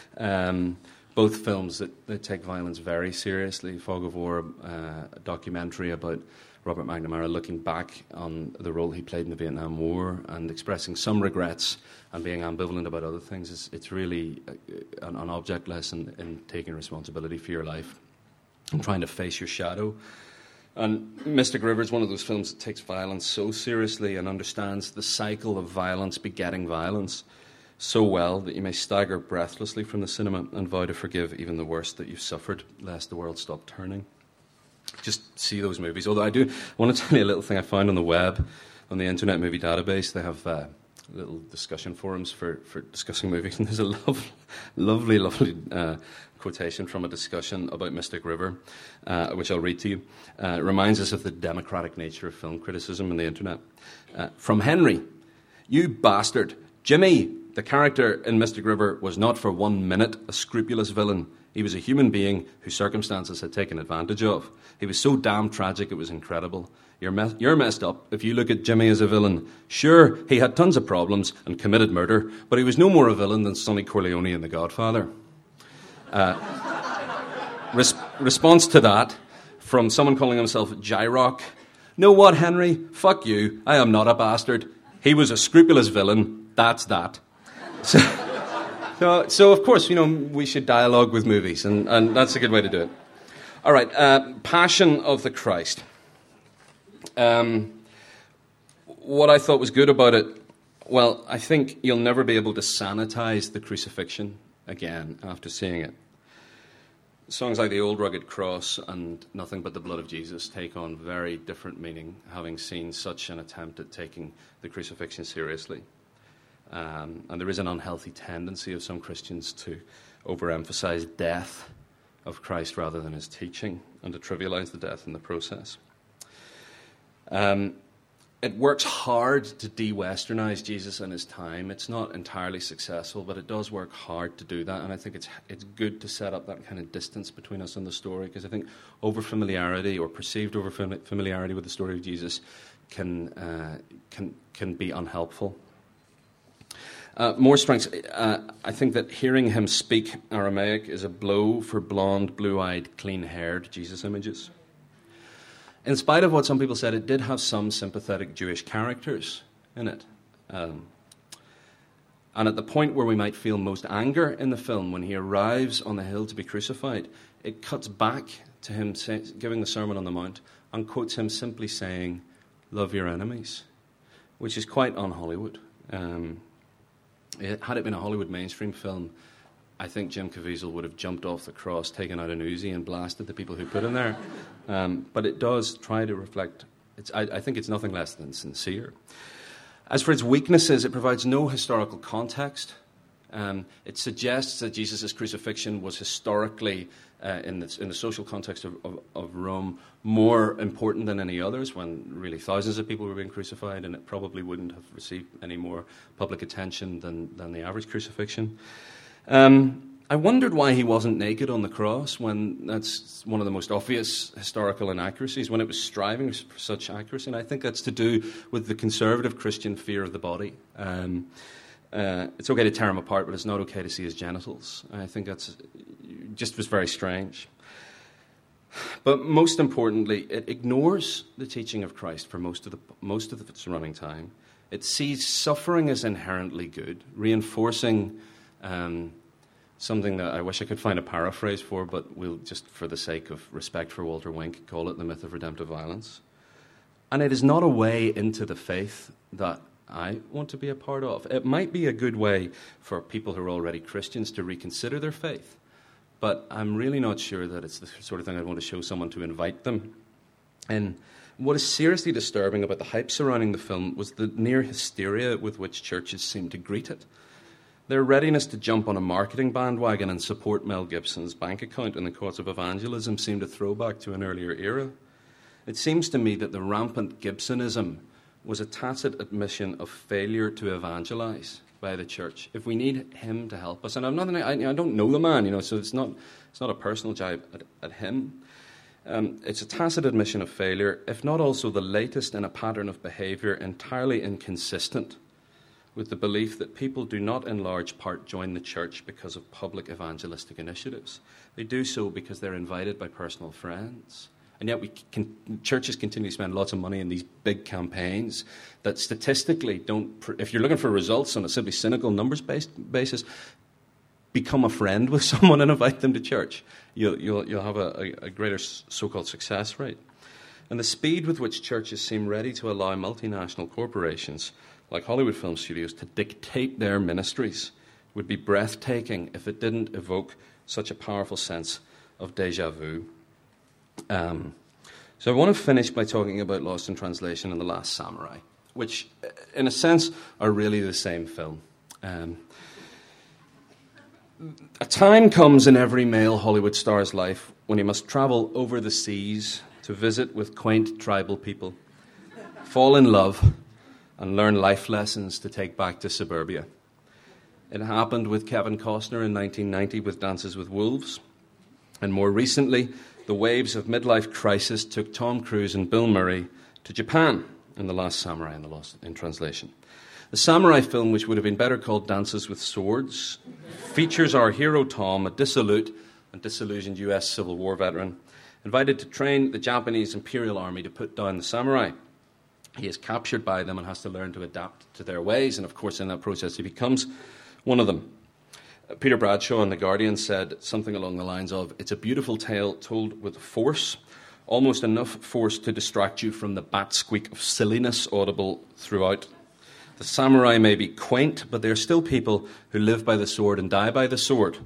Both films that take violence very seriously. Fog of War, a documentary about Robert McNamara looking back on the role he played in the Vietnam War and expressing some regrets and being ambivalent about other things. It's really an object lesson in taking responsibility for your life and trying to face your shadow. And Mystic River is one of those films that takes violence so seriously and understands the cycle of violence begetting violence so well that you may stagger breathlessly from the cinema and vow to forgive even the worst that you've suffered, lest the world stop turning. Just see those movies. Although I want to tell you a little thing I found on the web, on the Internet Movie Database. They have little discussion forums for discussing movies, and there's a lovely quotation from a discussion about Mystic River, which I'll read to you. It reminds us of the democratic nature of film criticism on the Internet. From Henry, "You bastard. Jimmy, the character in Mystic River, was not for 1 minute a scrupulous villain. He was a human being whose circumstances had taken advantage of. He was so damn tragic it was incredible. You're messed up if you look at Jimmy as a villain. Sure, he had tons of problems and committed murder, but he was no more a villain than Sonny Corleone in The Godfather." Response to that from someone calling himself Gyrock. "Know what, Henry? Fuck you. I am not a bastard. He was a scrupulous villain. That's that." So of course, we should dialogue with movies, and that's a good way to do it. All right, Passion of the Christ. What I thought was good about it, well, I think you'll never be able to sanitize the crucifixion again after seeing it. Songs like The Old Rugged Cross and Nothing But the Blood of Jesus take on very different meaning, having seen such an attempt at taking the crucifixion seriously. And there is an unhealthy tendency of some Christians to overemphasize death of Christ rather than his teaching and to trivialize the death in the process. It works hard to de-Westernize Jesus in his time. It's not entirely successful, but it does work hard to do that, and I think it's good to set up that kind of distance between us and the story, because I think over-familiarity or perceived over-familiarity with the story of Jesus can be unhelpful. More strengths. I think that hearing him speak Aramaic is a blow for blonde, blue-eyed, clean-haired Jesus images. In spite of what some people said, it did have some sympathetic Jewish characters in it. And at the point where we might feel most anger in the film, when he arrives on the hill to be crucified, it cuts back to him giving the Sermon on the Mount and quotes him simply saying, "Love your enemies," which is quite un-Hollywood. Had it been a Hollywood mainstream film, I think Jim Caviezel would have jumped off the cross, taken out an Uzi, and blasted the people who put him there. But it does try to reflect. I think it's nothing less than sincere. As for its weaknesses, it provides no historical context. It suggests that Jesus' crucifixion was historically, in the social context of Rome, more important than any others, when really thousands of people were being crucified, and it probably wouldn't have received any more public attention than the average crucifixion. I wondered why he wasn't naked on the cross, when that's one of the most obvious historical inaccuracies, when it was striving for such accuracy. And I think that's to do with the conservative Christian fear of the body. It's okay to tear him apart, but it's not okay to see his genitals. I think that's just was very strange. But most importantly, it ignores the teaching of Christ for most of its running time. It sees suffering as inherently good, reinforcing something that I wish I could find a paraphrase for, but we'll just, for the sake of respect for Walter Wink, call it the myth of redemptive violence. And it is not a way into the faith that I want to be a part of. It might be a good way for people who are already Christians to reconsider their faith, but I'm really not sure that it's the sort of thing I'd want to show someone to invite them. And what is seriously disturbing about the hype surrounding the film was the near hysteria with which churches seemed to greet it. Their readiness to jump on a marketing bandwagon and support Mel Gibson's bank account in the cause of evangelism seemed a throwback to an earlier era. It seems to me that the rampant Gibsonism was a tacit admission of failure to evangelize by the church. If we need him to help us, and I don't know the man, so it's not a personal jibe at him. It's a tacit admission of failure, if not also the latest in a pattern of behaviour entirely inconsistent with the belief that people do not in large part join the church because of public evangelistic initiatives. They do so because they're invited by personal friends. And yet churches continue to spend lots of money in these big campaigns that statistically don't, if you're looking for results on a simply cynical numbers-based basis, become a friend with someone and invite them to church. You'll have a greater so-called success rate. And the speed with which churches seem ready to allow multinational corporations like Hollywood film studios to dictate their ministries would be breathtaking if it didn't evoke such a powerful sense of déjà vu. So I want to finish by talking about Lost in Translation and The Last Samurai, which, in a sense, are really the same film. A time comes in every male Hollywood star's life when he must travel over the seas to visit with quaint tribal people, fall in love, and learn life lessons to take back to suburbia. It happened with Kevin Costner in 1990 with Dances with Wolves, and more recently, the waves of midlife crisis took Tom Cruise and Bill Murray to Japan in The Last Samurai and The Lost in Translation. The samurai film, which would have been better called Dances with Swords, features our hero Tom, a dissolute and disillusioned US Civil War veteran, invited to train the Japanese Imperial Army to put down the samurai. He is captured by them and has to learn to adapt to their ways, and of course in that process he becomes one of them. Peter Bradshaw in The Guardian said something along the lines of, "It's a beautiful tale told with force, almost enough force to distract you from the bat squeak of silliness audible throughout. The samurai may be quaint, but they're still people who live by the sword and die by the sword."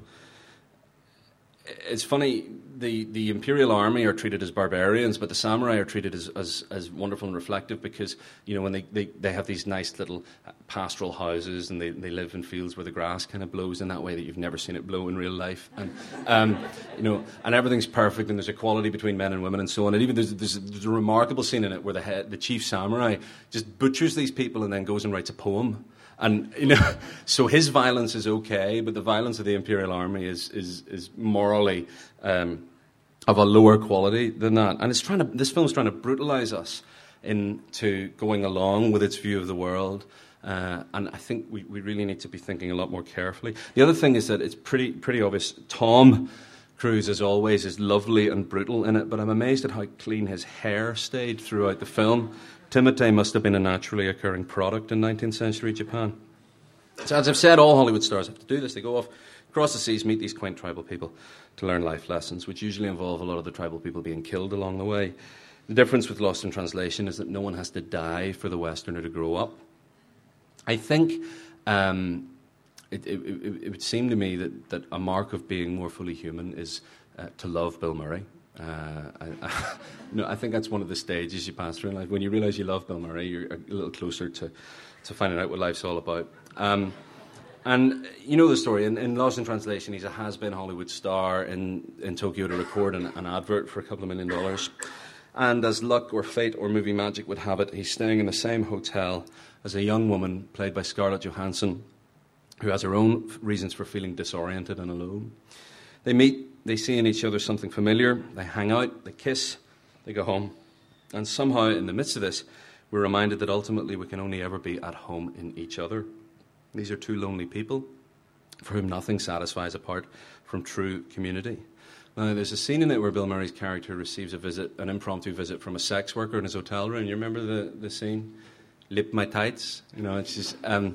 It's funny, the Imperial Army are treated as barbarians, but the samurai are treated as wonderful and reflective because, when they have these nice little pastoral houses and they live in fields where the grass kind of blows in that way that you've never seen it blow in real life. And, and everything's perfect and there's equality between men and women and so on. And even there's a remarkable scene in it where the chief samurai just butchers these people and then goes and writes a poem. And, so his violence is okay, but the violence of the Imperial Army is morally of a lower quality than that. And this film's trying to brutalize us into going along with its view of the world. And I think we really need to be thinking a lot more carefully. The other thing is that it's pretty obvious. Tom Cruise, as always, is lovely and brutal in it, but I'm amazed at how clean his hair stayed throughout the film. Timotei must have been a naturally occurring product in 19th century Japan. So as I've said, all Hollywood stars have to do this. They go off across the seas, meet these quaint tribal people to learn life lessons, which usually involve a lot of the tribal people being killed along the way. The difference with Lost in Translation is that no one has to die for the Westerner to grow up. I think it would seem to me that a mark of being more fully human is to love Bill Murray. I think that's one of the stages you pass through in life. When you realise you love Bill Murray, you're a little closer to finding out what life's all about. And you know the story. In Lost in Translation, he's a has-been Hollywood star in Tokyo to record an advert for $2 million. And as luck or fate or movie magic would have it, he's staying in the same hotel as a young woman played by Scarlett Johansson, who has her own reasons for feeling disoriented and alone. They meet. They see in each other something familiar. They hang out, they kiss, they go home. And somehow, in the midst of this, we're reminded that ultimately we can only ever be at home in each other. These are two lonely people for whom nothing satisfies apart from true community. Now, there's a scene in it where Bill Murray's character receives an impromptu visit from a sex worker in his hotel room. You remember the scene? Lip my tights? It's just...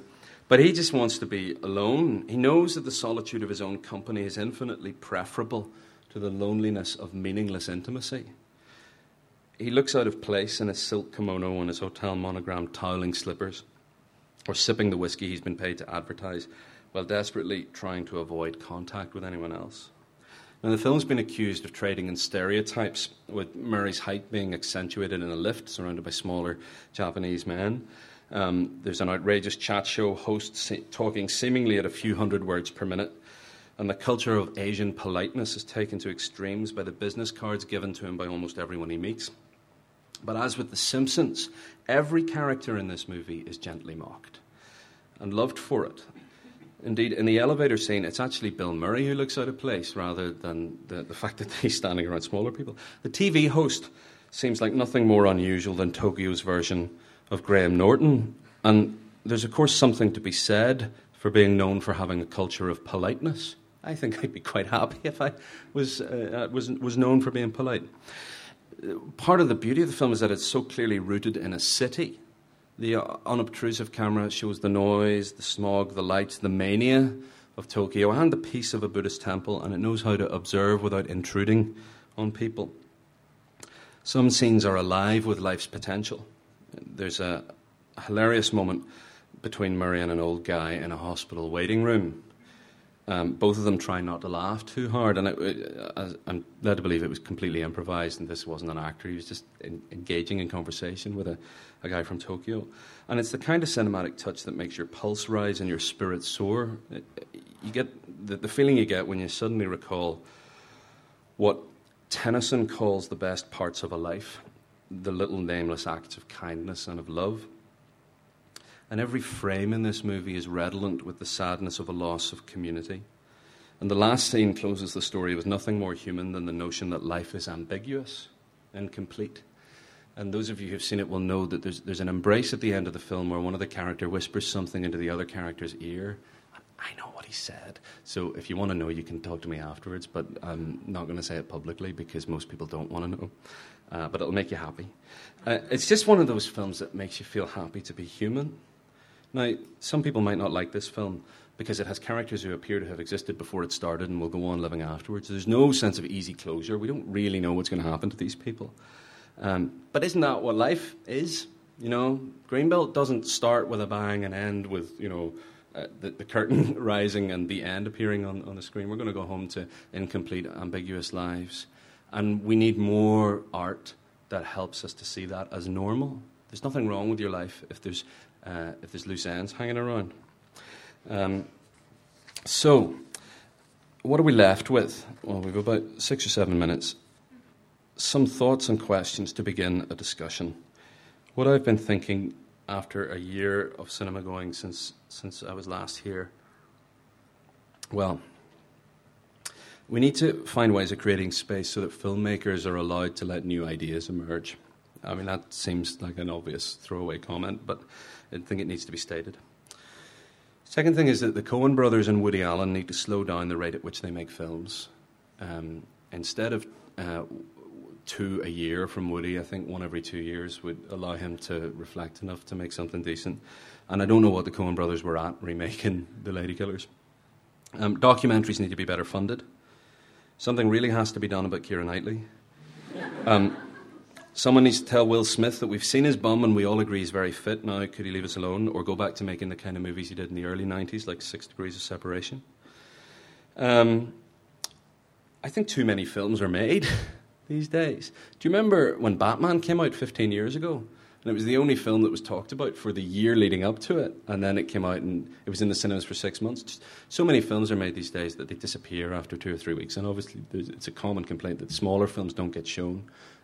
But he just wants to be alone. He knows that the solitude of his own company is infinitely preferable to the loneliness of meaningless intimacy. He looks out of place in his silk kimono and his hotel monogram toweling slippers, or sipping the whiskey he's been paid to advertise, while desperately trying to avoid contact with anyone else. Now, the film's been accused of trading in stereotypes, with Murray's height being accentuated in a lift surrounded by smaller Japanese men. There's an outrageous chat show host talking seemingly at a few hundred words per minute, and the culture of Asian politeness is taken to extremes by the business cards given to him by almost everyone he meets. But as with The Simpsons, every character in this movie is gently mocked and loved for it. Indeed, in the elevator scene, it's actually Bill Murray who looks out of place rather than the fact that he's standing around smaller people. The TV host seems like nothing more unusual than Tokyo's version of Graham Norton. And there's, of course, something to be said for being known for having a culture of politeness. I think I'd be quite happy if I was known for being polite. Part of the beauty of the film is that it's so clearly rooted in a city. The unobtrusive camera shows the noise, the smog, the lights, the mania of Tokyo, and the peace of a Buddhist temple, and it knows how to observe without intruding on people. Some scenes are alive with life's potential. There's a hilarious moment between Murray and an old guy in a hospital waiting room. Both of them try not to laugh too hard, and I'm led to believe it was completely improvised and this wasn't an actor. He was just engaging in conversation with a guy from Tokyo. And it's the kind of cinematic touch that makes your pulse rise and your spirit soar. You get the feeling you get when you suddenly recall what Tennyson calls the best parts of a life, the little nameless acts of kindness and of love. And every frame in this movie is redolent with the sadness of a loss of community. And the last scene closes the story with nothing more human than the notion that life is ambiguous, incomplete. And those of you who've seen it will know that there's an embrace at the end of the film where one of the characters whispers something into the other character's ear. I know what he said. So if you want to know, you can talk to me afterwards, but I'm not going to say it publicly because most people don't want to know. But it'll make you happy. It's just one of those films that makes you feel happy to be human. Now, some people might not like this film because it has characters who appear to have existed before it started and will go on living afterwards. There's no sense of easy closure. We don't really know what's going to happen to these people. But isn't that what life is? You know, Greenbelt doesn't start with a bang and end with, the curtain rising and the end appearing on the screen. We're going to go home to incomplete, ambiguous lives. And we need more art that helps us to see that as normal. There's nothing wrong with your life if there's loose ends hanging around. So, what are we left with? Well, we've about 6 or 7 minutes. Some thoughts and questions to begin a discussion. What I've been thinking after a year of cinema going since I was last here. Well, we need to find ways of creating space so that filmmakers are allowed to let new ideas emerge. I mean, that seems like an obvious throwaway comment, but I think it needs to be stated. Second thing is that the Coen brothers and Woody Allen need to slow down the rate at which they make films. Instead of 2 a year from Woody, I think 1 every 2 years would allow him to reflect enough to make something decent. And I don't know what the Coen brothers were at remaking The Ladykillers. Documentaries need to be better funded. Something really has to be done about Keira Knightley. Someone needs to tell Will Smith that we've seen his bum and we all agree he's very fit. Now, could he leave us alone or go back to making the kind of movies he did in the early 90s, like 6 Degrees of Separation? I think too many films are made these days. Do you remember when Batman came out 15 years ago? And it was the only film that was talked about for the year leading up to it. And then it came out and it was in the cinemas for 6 months. Just so many films are made these days that they disappear after 2 or 3 weeks. And obviously it's a common complaint that smaller films don't get shown.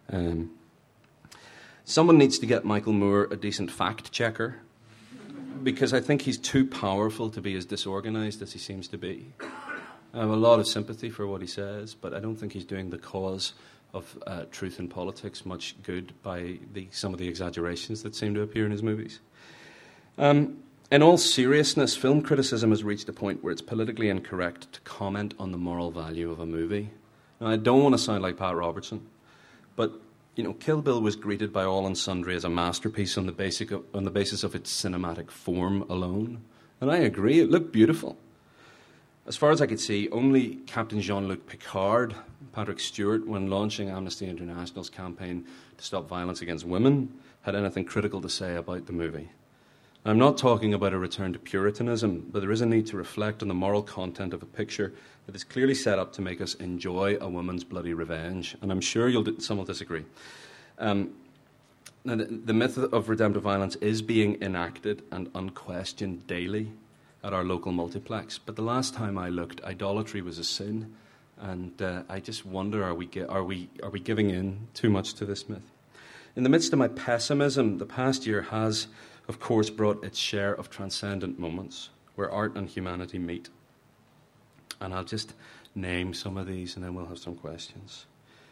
Someone needs to get Michael Moore a decent fact checker, because I think he's too powerful to be as disorganised as he seems to be. I have a lot of sympathy for what he says, but I don't think he's doing the cause of truth in politics much good by some of the exaggerations that seem to appear in his movies. In all seriousness, film criticism has reached a point where it's politically incorrect to comment on the moral value of a movie. Now, I don't want to sound like Pat Robertson, but Kill Bill was greeted by all and sundry as a masterpiece on the basis of its cinematic form alone. And I agree, it looked beautiful. As far as I could see, only Captain Jean-Luc Picard, Patrick Stewart, when launching Amnesty International's campaign to stop violence against women, had anything critical to say about the movie. I'm not talking about a return to Puritanism, but there is a need to reflect on the moral content of a picture that is clearly set up to make us enjoy a woman's bloody revenge. And I'm sure some will disagree. Now, the myth of redemptive violence is being enacted and unquestioned daily at our local multiplex. But the last time I looked, idolatry was a sin. And I just wonder, are we giving in too much to this myth? In the midst of my pessimism, the past year has, of course, brought its share of transcendent moments where art and humanity meet. And I'll just name some of these and then we'll have some questions.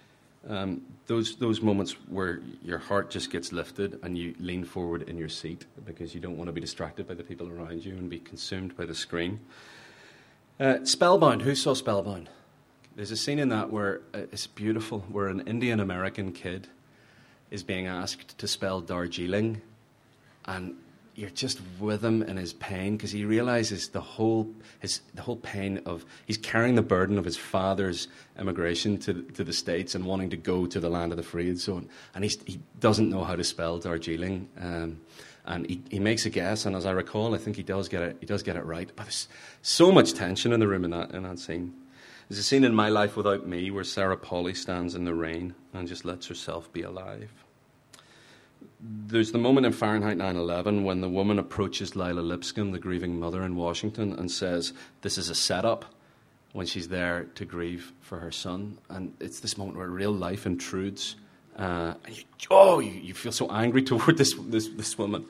Those moments where your heart just gets lifted and you lean forward in your seat because you don't want to be distracted by the people around you and be consumed by the screen. Spellbound. Who saw Spellbound? There's a scene in that where it's beautiful, where an Indian American kid is being asked to spell Darjeeling, and you're just with him in his pain because he realizes the whole pain of he's carrying the burden of his father's emigration to the States and wanting to go to the land of the free and so on. And he doesn't know how to spell Darjeeling, and he makes a guess. And as I recall, I think he does get it right. But there's so much tension in the room in that scene. There's a scene in My Life Without Me where Sarah Polley stands in the rain and just lets herself be alive. There's the moment in Fahrenheit 9/11 when the woman approaches Lila Lipscomb, the grieving mother in Washington, and says, this is a setup, when she's there to grieve for her son. And it's this moment where real life intrudes. And you feel so angry toward this woman.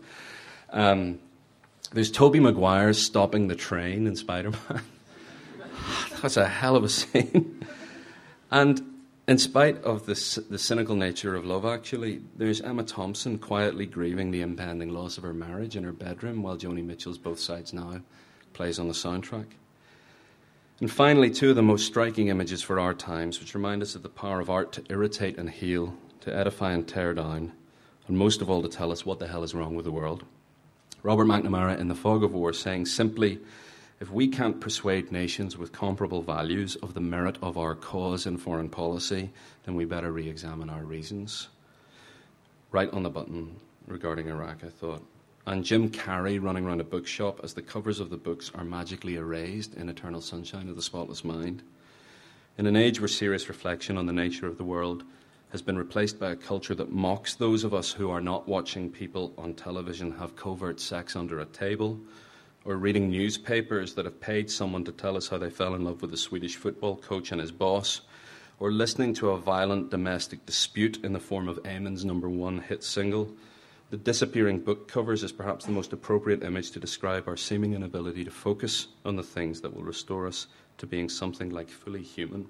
There's Tobey Maguire stopping the train in Spider-Man. That's a hell of a scene. And in spite of the cynical nature of Love Actually, there's Emma Thompson quietly grieving the impending loss of her marriage in her bedroom while Joni Mitchell's Both Sides Now plays on the soundtrack. And finally, two of the most striking images for our times, which remind us of the power of art to irritate and heal, to edify and tear down, and most of all to tell us what the hell is wrong with the world. Robert McNamara in The Fog of War saying simply, if we can't persuade nations with comparable values of the merit of our cause in foreign policy, then we better re-examine our reasons. Right on the button regarding Iraq, I thought. And Jim Carrey running around a bookshop as the covers of the books are magically erased in Eternal Sunshine of the Spotless Mind. In an age where serious reflection on the nature of the world has been replaced by a culture that mocks those of us who are not watching people on television have covert sex under a table, or reading newspapers that have paid someone to tell us how they fell in love with a Swedish football coach and his boss, or listening to a violent domestic dispute in the form of Eamon's #1 hit single, the disappearing book covers is perhaps the most appropriate image to describe our seeming inability to focus on the things that will restore us to being something like fully human.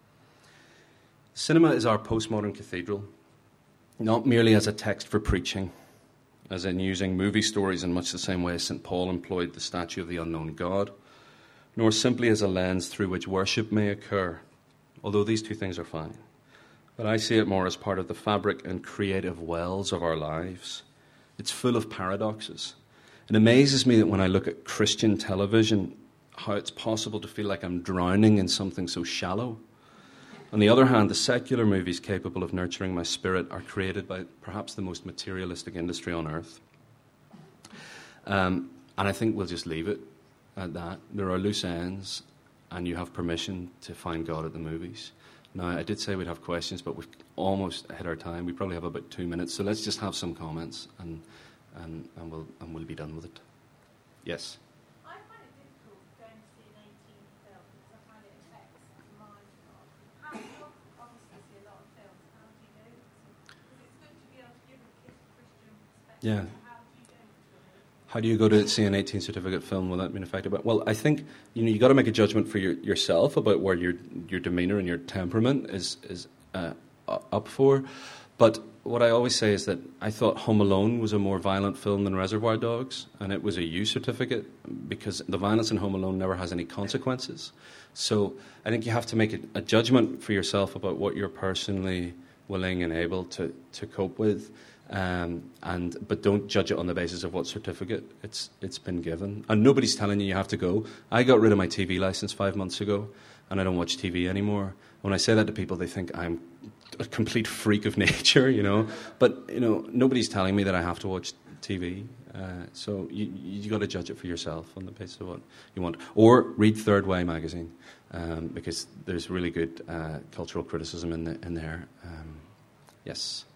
Cinema is our postmodern cathedral, not merely as a text for preaching, as in using movie stories in much the same way as St. Paul employed the statue of the unknown God, nor simply as a lens through which worship may occur, although these two things are fine. But I see it more as part of the fabric and creative wells of our lives. It's full of paradoxes. It amazes me that when I look at Christian television, how it's possible to feel like I'm drowning in something so shallow. On the other hand, the secular movies capable of nurturing my spirit are created by perhaps the most materialistic industry on earth. And I think we'll just leave it at that. There are loose ends, and you have permission to find God at the movies. Now, I did say we'd have questions, but we've almost hit our time. We probably have about 2 minutes, so let's just have some comments, and we'll be done with it. Yes? I find it difficult going to see an 18 film because I find it affects the mind a lot. How do you obviously see a lot of films? How do you go to them? Because it's good to be able to give a Christian perspective. Yeah. How do you go to it? How do you go to see an 18 certificate film without being affected by it? Well, I think you got to make a judgment for yourself about where your demeanour and your temperament is up for. But what I always say is that I thought Home Alone was a more violent film than Reservoir Dogs, and it was a U certificate because the violence in Home Alone never has any consequences. So I think you have to make a judgment for yourself about what you're personally willing and able to cope with. But don't judge it on the basis of what certificate it's been given. And nobody's telling you have to go. I got rid of my TV license 5 months ago, and I don't watch TV anymore. When I say that to people, they think I'm a complete freak of nature, But, nobody's telling me that I have to watch TV. So you got to judge it for yourself on the basis of what you want. Or read Third Way magazine, because there's really good cultural criticism in there. Yes.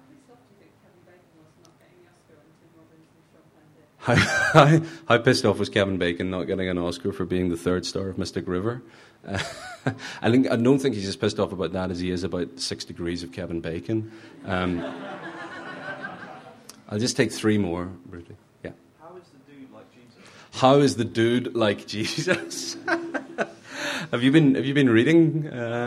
How pissed off was Kevin Bacon not getting an Oscar for being the third star of Mystic River? I don't think he's as pissed off about that as he is about 6 Degrees of Kevin Bacon. I'll just take 3 more, briefly. Yeah. How is the dude like Jesus? How is the dude like Jesus? Have you been reading?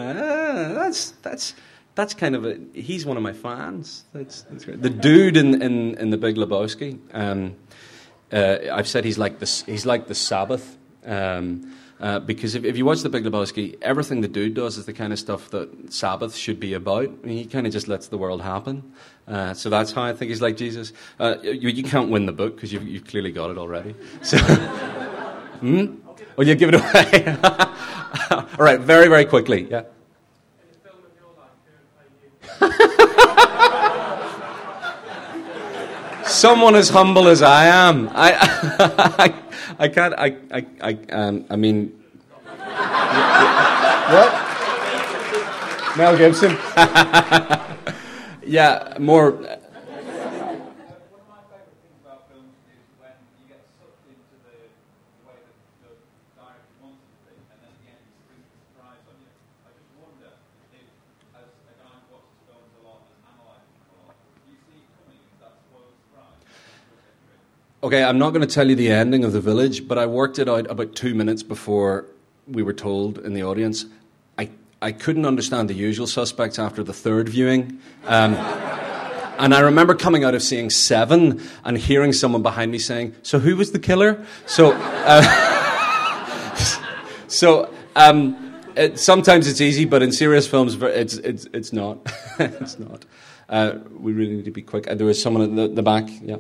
That's kind of he's one of my fans. That's great. The dude in the Big Lebowski. I've said he's like the Sabbath, because if you watch the Big Lebowski, everything the dude does is the kind of stuff that Sabbath should be about. I mean, he kind of just lets the world happen. So that's how I think he's like Jesus. You can't win the book because you've clearly got it already. So, Oh, you give it away. All right, very, very quickly. Yeah. Someone as humble as I am. I can't. I mean, what? Mel Gibson. Yeah, more. One of my favourite things about films is when you get sucked into the way that the director wants it to be, and then at the end he springs a surprise on you. I just wonder if, as a guy who watches films a lot and analyses them a lot, you see it coming, is that spoiled surprise? Okay, I'm not going to tell you the ending of The Village, but I worked it out about 2 minutes before we were told in the audience. I couldn't understand The Usual Suspects after the third viewing. And I remember coming out of seeing 7 and hearing someone behind me saying, "So who was the killer?" Sometimes it's easy, but in serious films, it's not. It's not. We really need to be quick. There was someone at the back. Yeah.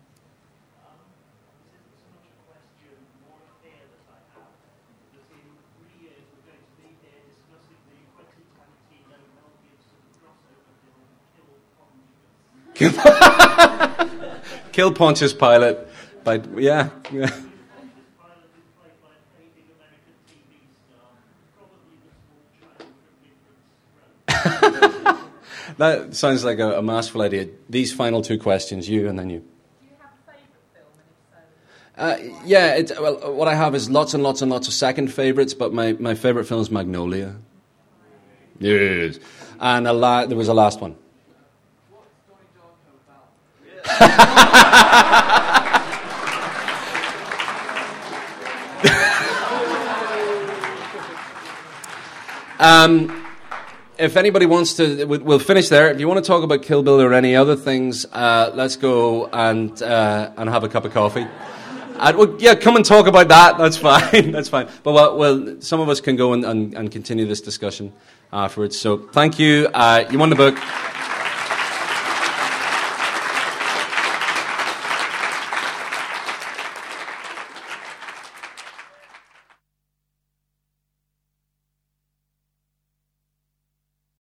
Kill Pontius Pilate. Yeah. That sounds like a masterful idea. These final 2 questions, you and then you. Do you have a favourite film, and if so? Yeah, well, what I have is lots and lots and lots of second favourites, but my favourite film is Magnolia. Yes. And there was a last one. If anybody wants to, we'll finish there. If you want to talk about Kill Bill or any other things, let's go and have a cup of coffee. Yeah, come and talk about that. That's fine. That's fine. But well, some of us can go and continue this discussion afterwards. So thank you. You won the book.